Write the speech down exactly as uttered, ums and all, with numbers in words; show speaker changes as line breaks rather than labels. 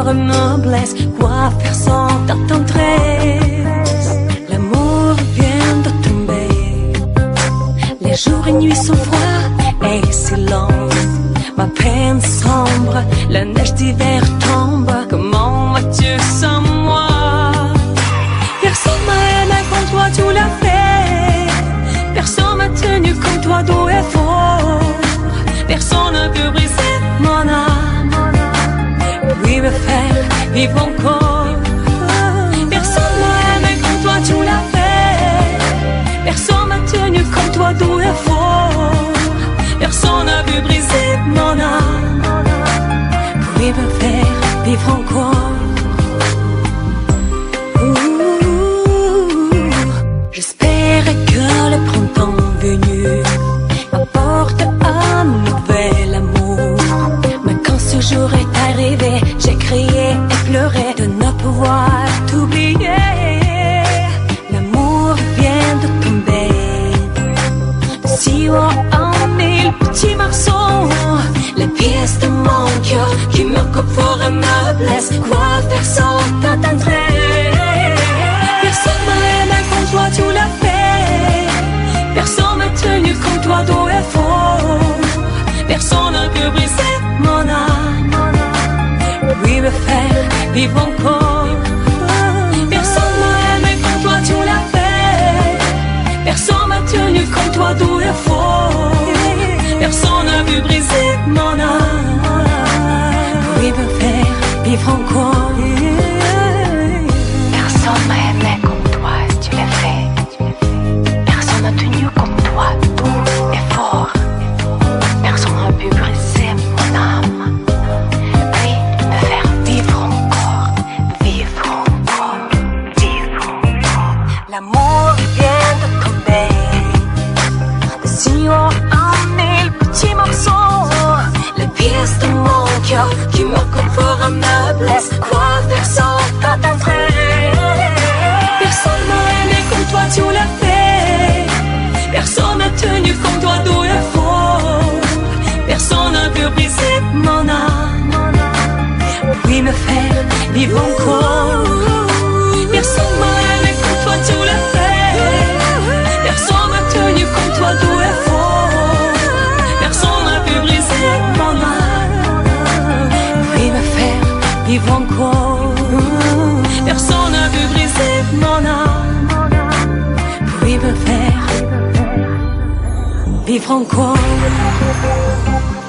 quelquefois me blesse. Quoi faire sans ta tendresse? L'amour vient de tomber. Les jours et nuits sont froids et silences. Ma peine sombre, la neige d'hiver tombe. Comment vas-tu sans moi? Personne m'a aimé comme toi, tu l'as fait. Personne m'a tenu comme toi, doux et fort. Personne n'a pu briser mon âme, puis me faire vivre encore. Personne m'a aimé comme toi, tu l'as fait. Personne m'a tenu comme toi, doux et fort. Personne n'a pu briser mon âme, puis me faire vivre encore. J'espère que le printemps venu apporte un nouvel amour. Mais quand ce jour est arrivé, j'ai crié et pleuré de ne pouvoir t'oublier. L'amour vient de tomber si haut en mille petits morceaux. Les pièces de mon cœur qui me coupent fort et me blessent. Quoi faire sans ta tendresse? Personne m'a aimé comme toi, tu l'as fait. Personne m'a tenu comme toi, doux et fort. Personne n'a pu briser mon âme, puis me faire vivre encore. Personne m'a aimé comme toi, tu l'as fait. Personne m'a tenu comme toi, doux et fort. Personne n'a pu briser mon âme, puis me faire vivre encore.
Personne m'a aimé comme toi, tu l'as fait. Personne n'a tenu comme toi, doux et fort. Personne n'a pu briser mon âme, puis me faire vivre encore, vivre encore, vivre encore.
L'amour vient de tomber si haut en mille petits morceaux. Les pièces de mon cœur qui me coupent fort et me blessent. Quoi faire sans ta tendresse? Personne m'a aimé comme toi, tu l'as fait. Personne n'a tenu comme toi, doux et fort. Personne n'a pu briser mon âme, puis me faire vivre encore. Personne m'a aimé comme toi, tu l'as fait. Personne m'a tenu comme toi, doux et fort. Personne n'a pu briser mon âme, puis me faire vivre encore. Personne n'a pu briser mon âme, puis me faire vivre encore.